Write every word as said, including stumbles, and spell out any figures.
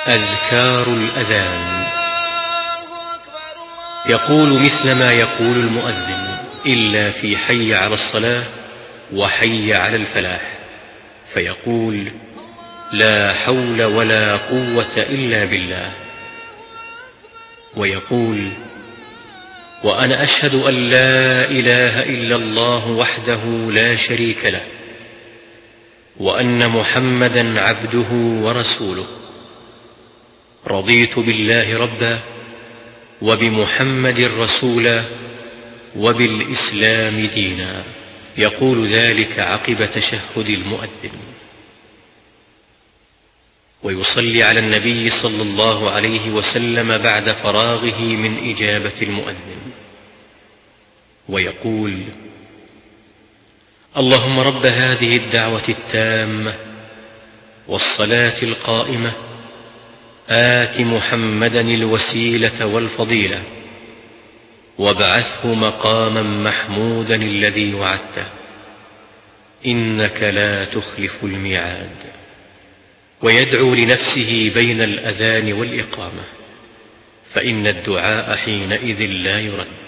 أذكار الأذان. يقول مثل ما يقول المؤذن، إلا في حي على الصلاة وحي على الفلاح، فيقول: لا حول ولا قوة إلا بالله. ويقول: وأنا أشهد أن لا إله إلا الله وحده لا شريك له، وأن محمدا عبده ورسوله. رضيت بالله ربا، وبمحمد رسولا، وبالإسلام دينا. يقول ذلك عقب تشهد المؤذن. ويصلي على النبي صلى الله عليه وسلم بعد فراغه من إجابة المؤذن، ويقول: اللهم رب هذه الدعوة التامة والصلاة القائمة، آت محمدا الوسيلة والفضيلة، وابعثه مقاما محمودا الذي وعدته، إنك لا تخلف الميعاد. ويدعو لنفسه بين الأذان والإقامة، فإن الدعاء حينئذ لا يرد.